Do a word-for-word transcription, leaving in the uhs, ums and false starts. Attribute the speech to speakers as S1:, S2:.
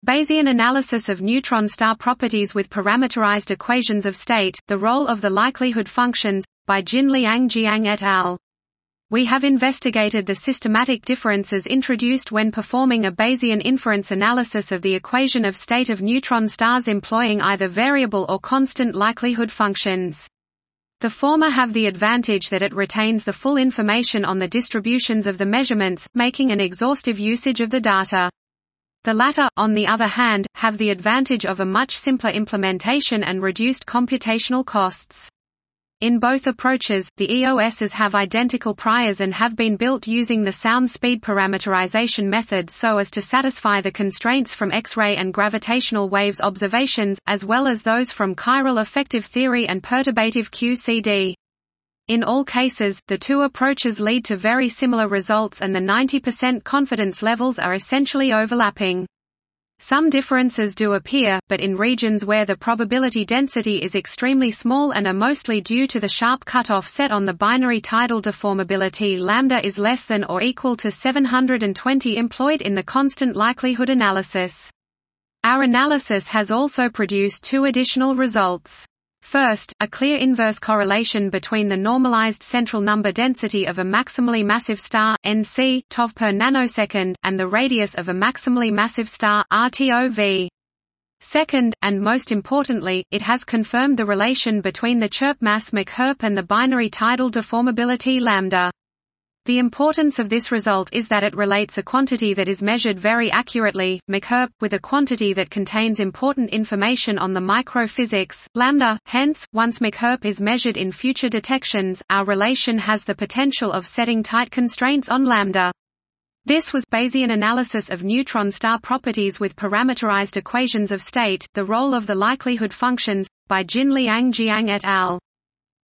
S1: Bayesian analysis of neutron star properties with parameterized equations of state, the role of the likelihood functions, by Jin-Liang Jiang et al. We have investigated the systematic differences introduced when performing a Bayesian inference analysis of the equation of state of neutron stars employing either variable or constant likelihood functions. The former have the advantage that it retains the full information on the distributions of the measurements, making an exhaustive usage of the data. The latter, on the other hand, have the advantage of a much simpler implementation and reduced computational costs. In both approaches, the E O Ss have identical priors and have been built using the sound speed parameterization method so as to satisfy the constraints from X-ray and gravitational waves observations, as well as those from chiral effective theory and perturbative Q C D. In all cases, the two approaches lead to very similar results and the ninety percent confidence levels are essentially overlapping. Some differences do appear, but in regions where the probability density is extremely small and are mostly due to the sharp cutoff set on the binary tidal deformability lambda is less than or equal to seven hundred twenty employed in the constant likelihood analysis. Our analysis has also produced two additional results. First, a clear inverse correlation between the normalized central number density of a maximally massive star, N C, T O V per nanosecond, and the radius of a maximally massive star, R T O V. Second, and most importantly, it has confirmed the relation between the chirp mass mCherp and the binary tidal deformability lambda. The importance of this result is that it relates a quantity that is measured very accurately, mCherp, with a quantity that contains important information on the microphysics, lambda. Hence, once mCherp is measured in future detections, our relation has the potential of setting tight constraints on lambda. This was Bayesian analysis of neutron star properties with parameterized equations of state, the role of the likelihood functions, by Jin-Liang Jiang et al.